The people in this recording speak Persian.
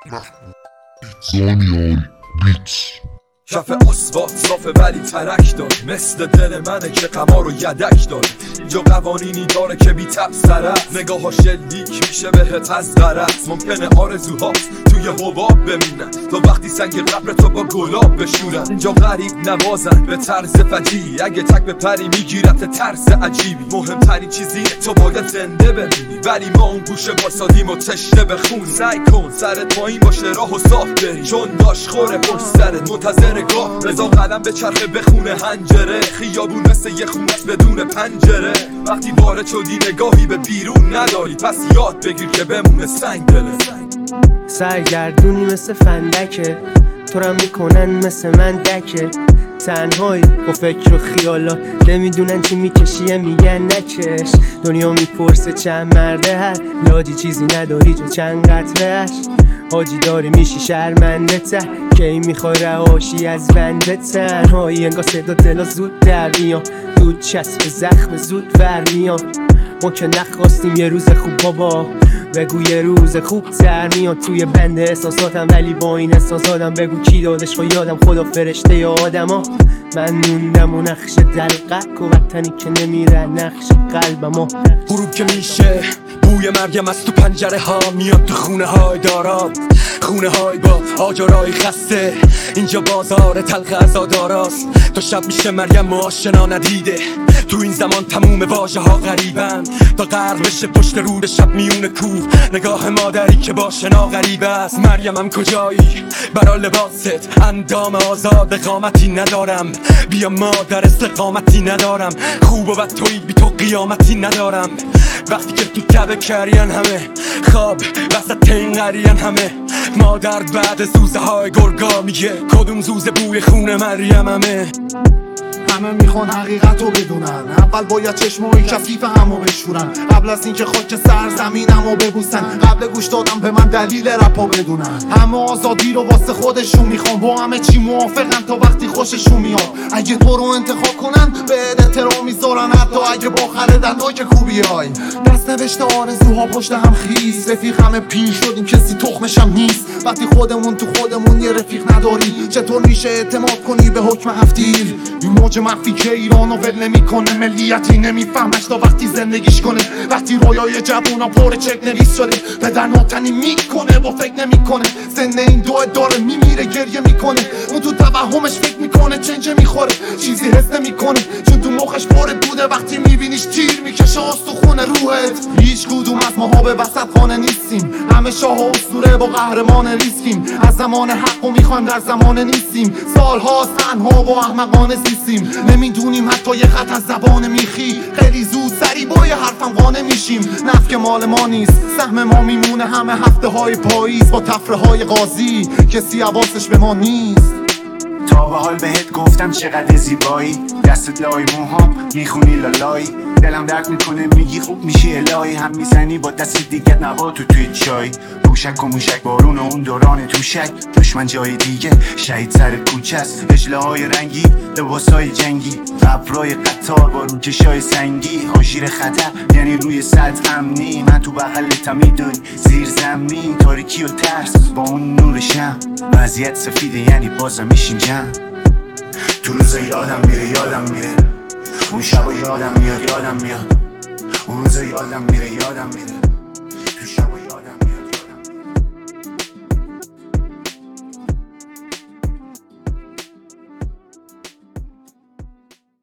دانیال بیتس. کف آسفالت صافه ولی ترک داره، مثل دل منه که قمار و یدک داره. اینجا قوانینی داره که بی تبصره است، نگاه ها شلیک میشه بهت از غرض. ممکنه آرزوهاست توی حباب بمونن تا وقتی سنگ قبر تو با گلاب بشورن. اینجا غریب نوازن به طرز فجیعی، اگه تک به پری میگیرت ترس عجیبی. مهمترین چیزیه تو باید زنده ببینی، ولی ما اون گوشه واسادیم و تشنه بخونی. سعی کن سرت پایین باشه راه و صاف بری، چون داش خوره پشت سرت منتظر گاه. رضا قدم به چرخه بخونه هنجره، خیابون مثل یه خونت بدون پنجره. وقتی وارد شدی نگاهی به بیرون نداری، پس یاد بگیر که بمونه سنگ دله. سرگردونی مثل فندکه، تو رو میکنن مثل من دکه. تنهایی با فکر و خیالات، نمیدونن چی میکشیه میگن نکش. دنیا میپرسه چند مرده هست، لادی چیزی نداری جو چند قطرهش. حاجی داری میشی شرمنده ته، کی میخوای رهاشی از بنده. تنهایی انگار صدا دلا زود در میان، دود چسب زخم زود ور میان. ما که نخواستیم یه روز خوب بابا، بگو یه روز خوب تر میاد توی بند احساساتم. ولی با این احساساتم بگو کی دادش خوا یادم، خدا فرشته یا آدم ها. من موندم و نقش دلقک و وطنی که نمیره نقش قلبم ها. غروب که میشه بوی مرگم از تو پنجره ها میاد تو خونه های داران، خونه های با آجرای خسته. اینجا بازار تلخ عزاداراست، تا شب میشه مریم و آشنا ندیده. تو این زمان تموم واژه ها غریبن، تا غرق بشه پشت رود شب میون کوه. نگاه مادری که با شنا غریبه است. مریمم کجایی برا لباست، اندام آزاد قامتی ندارم. بیا مادر استقامتی ندارم، خوب و بد تویی بی تو قیامتی ندارم. وقتی که تو تبه کرین همه خواب وسط این قرین همه. مادر بعد زوزه های گرگا میگه کدوم زوزه بوی خون مریم همه. همه میخوان حقیقت رو بدونن، اول باید چشمای کثیف همو بشورن، قبل از اینکه خاک سرزمینمو ببوسن. قبل گوش دادم به من دلیل رپا بدونن. همه آزادی رو واسه خودشون میخوان، با همه چی موافقن تا وقتی خوششون میاد. اگه تو رو انتخاب کنن به احترام میذارن، حتی اگه با خردندای که خوبی های. دست نوشته آرزوها پشت هم خیس، رفیق همه پیر شدیم کسی تخمشم نیست. وقتی خودمون تو خودمون یه رفیق نداری، چطور میشه اعتماد کنی به حکم هفتیر؟ این موج مخفی که ایرانو ول نمیکنه، ملیتی نمیفهمش تا وقتی زندگیش کنه. وقتی رویای جوونا پر چک نویس شده، پدر ناتنی میکنه با فکر نمیکنه. سن این دو داره میمیره گریه میکنه، اون تو توهمش فکر میکنه چنجه میخوره. چیزی حس نمیکنه چون تو مخش پر بوده. وقتی میبینیش تیر میکشه استخونه روحت. هیچ کدوم از ماها به وسط خانه نیستیم، همه شاه و اسطوره با قهرمان ریسکیم. از زمان حقو میخوایم در زمان نیستیم، سالها تنها و احمقانه زیستیم. نمیدونیم حتی یه خط از زبان میخی، خیلی زود سری با یه حرفم قانع میشیم. نفک مال ما نیست، سهم ما میمونه همه هفته های پاییز با تفره های قاضی. کسی حواسش به ما نیست. تا به حال بهت گفتم چقدر زیبایی، دستت لای موهام میخونی لالایی. دلم درد میکنه میگی خوب میشی الهی، هم میزنی با دست دیگه نباتو توی چای. موشک و موشک بارون و اون دوران توشک، دشمن جای دیگه شهید سر کوچه است. اجله های رنگی لباسای جنگی، ابرای قطار با روکشای سنگی. آژیر خطر یعنی روی سطح امنی، من تو بغلتم میدونی زیر زمین. تاریکی و ترس با اون نور شم، وضعیت سفیده یعنی بازم میشیم جمع. تو روزا یادم میره، اون شبا یادم میاد، اون روزا یادم میره.